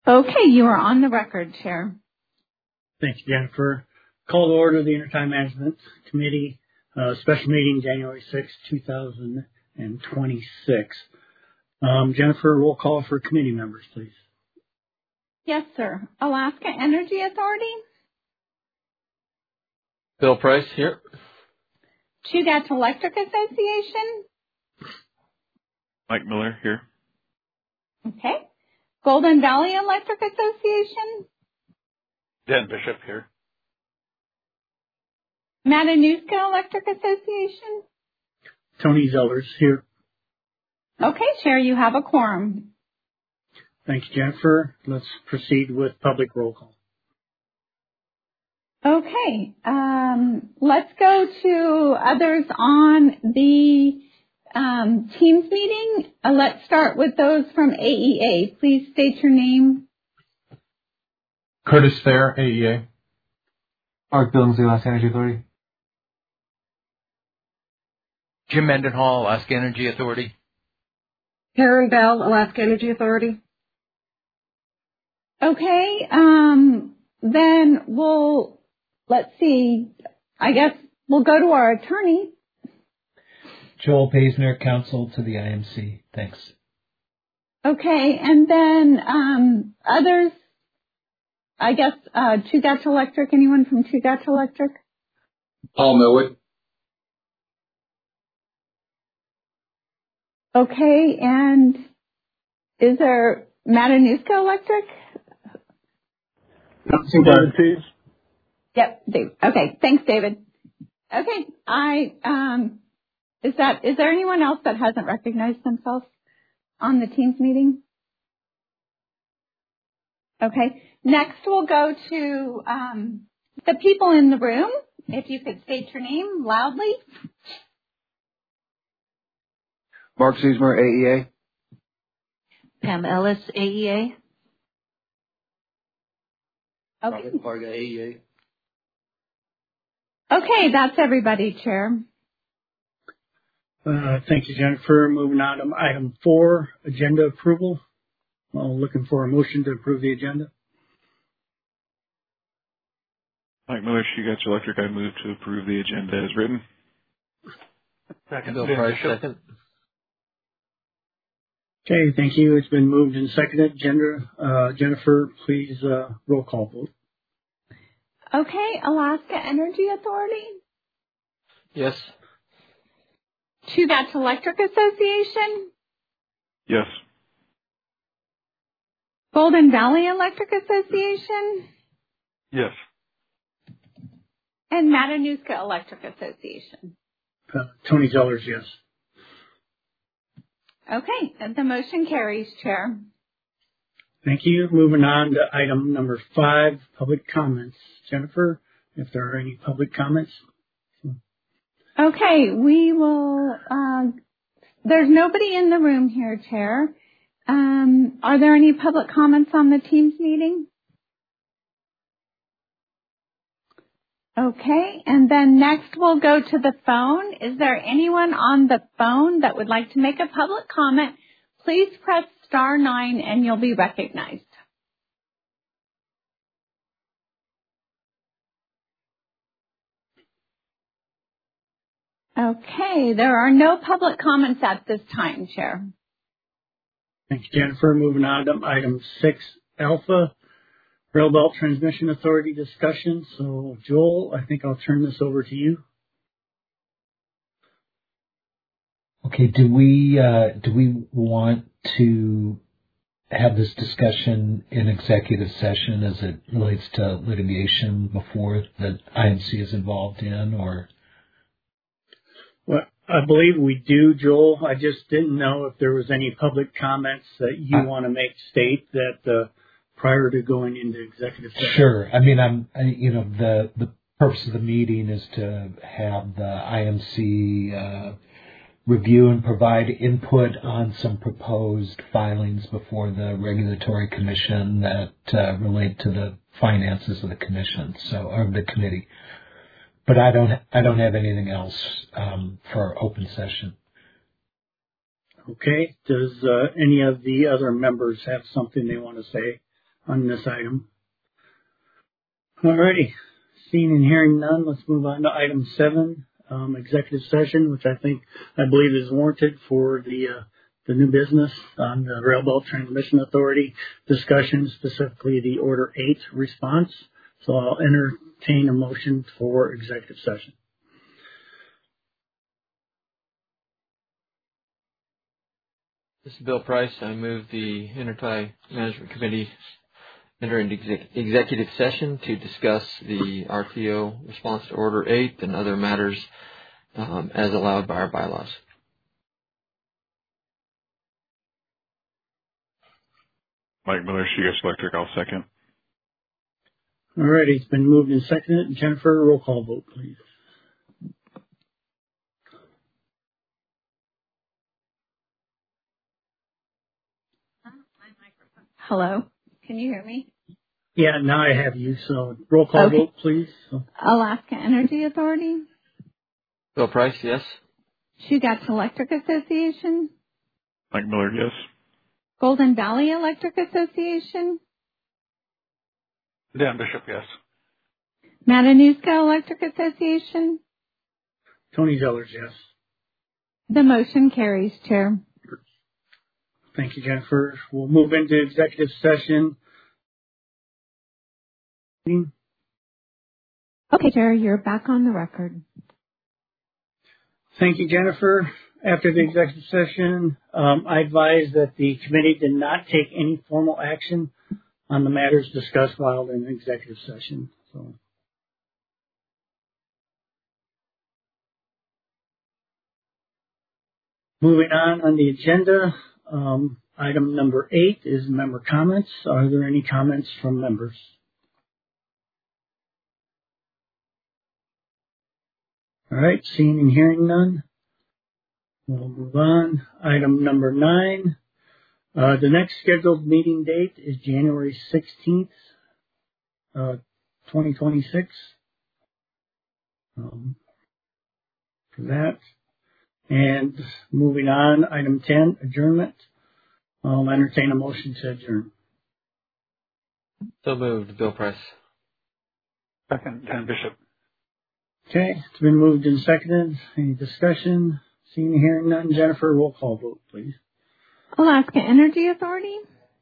Okay, you are on the record, Chair. Thank you, Jennifer. Call to order the Intertime Management Committee special meeting January 6, 2026. Jennifer, roll call for committee members, please. Yes, sir. Alaska Energy Authority. Bill Price here. Chugach Electric Association. Mike Miller here. Okay. Golden Valley Electric Association. Dan Bishop here. Matanuska Electric Association. Tony Zellers here. Okay, Chair, you have a quorum. Thank you, Jennifer. Let's proceed with public roll call. Okay, let's go to others on the Teams meeting. Let's start with those from AEA. Please state your name. Curtis Fair, AEA. Mark Billingsley, Alaska Energy Authority. Jim Mendenhall, Alaska Energy Authority. Karen Bell, Alaska Energy Authority. Okay, then let's see, I guess we'll go to our attorney. Joel Paisner, counsel to the IMC. Thanks. Okay, and then others, I guess, Chugach Electric, anyone from Chugach Electric? Paul Millwood. Okay, and is there Matanuska Electric? David Pease. Yep, Dave. Okay, thanks, David. Okay, is there anyone else that hasn't recognized themselves on the Teams meeting? Okay, next we'll go to the people in the room. If you could state your name loudly. Mark Ziesmer, AEA. Pam Ellis, AEA. Okay. Robert Varga, AEA. Okay, that's everybody, Chair. Thank you, Jennifer. Moving on to item 4, agenda approval. Looking for a motion to approve the agenda. Mike Miller, Chugach Electric. I move to approve the agenda as written. Second. Bill Price, second. Okay, thank you. It's been moved and seconded. Jennifer, please roll call vote. Okay, Alaska Energy Authority. Yes. Chugach Electric Association. Yes. Golden Valley Electric Association. Yes. And Matanuska Electric Association. Tony Zellers, yes. Okay, and the motion carries, Chair. Thank you. Moving on to item number 5, public comments. Jennifer, if there are any public comments. Okay, we will, there's nobody in the room here, Chair. Are there any public comments on the Teams meeting? Okay, and then next we'll go to the phone. Is there anyone on the phone that would like to make a public comment? Please press *9 and you'll be recognized. Okay, there are no public comments at this time, Chair. Thank you, Jennifer. Moving on to item 6, Alpha, Rail Belt Transmission Authority discussion. So, Joel, I think I'll turn this over to you. Okay, do we want to have this discussion in executive session as it relates to litigation before the IMC is involved in, or? Well, I believe we do, Joel. I just didn't know if there was any public comments that you want to make state that prior to going into executive session. Sure. I mean, the purpose of the meeting is to have the IMC review and provide input on some proposed filings before the regulatory commission that relate to the finances of the commission, or the committee. But I don't have anything else for open session. Okay. Does any of the other members have something they want to say on this item? Alrighty. Seeing and hearing none, let's move on to item 7, executive session, which I believe is warranted for the new business on the Railbelt Transmission Authority discussion, specifically the Order 8 response. So I'll entertain a motion for executive session. This is Bill Price. I move the Intertie Management Committee enter into executive session to discuss the RTO response to Order 8 and other matters as allowed by our bylaws. Mike Miller, Shigas Electric, I'll second. All right, it's been moved and seconded. Jennifer, roll call vote, please. Hello, can you hear me? Yeah, now I have you, so roll call vote, please. Alaska Energy Authority. Bill Price, yes. Chugach Electric Association. Mike Miller, yes. Golden Valley Electric Association. Dan Bishop, yes. Matanuska Electric Association. Tony Zellers, yes. The motion carries, Chair. Thank you, Jennifer. We'll move into executive session. Okay, Chair, you're back on the record. Thank you, Jennifer. After the executive session, I advise that the committee did not take any formal action on the matters discussed while in executive session. So, moving on the agenda, item number 8 is member comments. Are there any comments from members? All right, seeing and hearing none, we'll move on. Item number 9. The next scheduled meeting date is January 16th, 2026. For that. And moving on, item 10, adjournment. I'll entertain a motion to adjourn. So moved, Bill Price. Second, Dan Bishop. Okay, it's been moved and seconded. Any discussion? Seeing and hearing none. Jennifer, roll call vote, please. Alaska Energy Authority.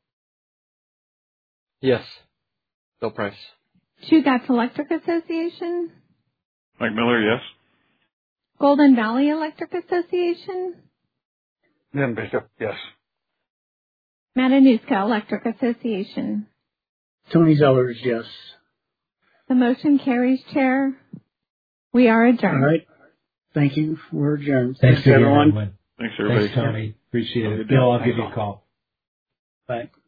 Yes. Bill Price. Chugach Electric Association. Mike Miller, yes. Golden Valley Electric Association. Dan Bishop, yes. Matanuska Electric Association. Tony Zellers, yes. The motion carries, Chair. We are adjourned. All right. Thank you. We're adjourned. Thanks everyone. Thanks, everybody. Thanks, Tony. Appreciate it. Bill, I'll give you a call. Bye.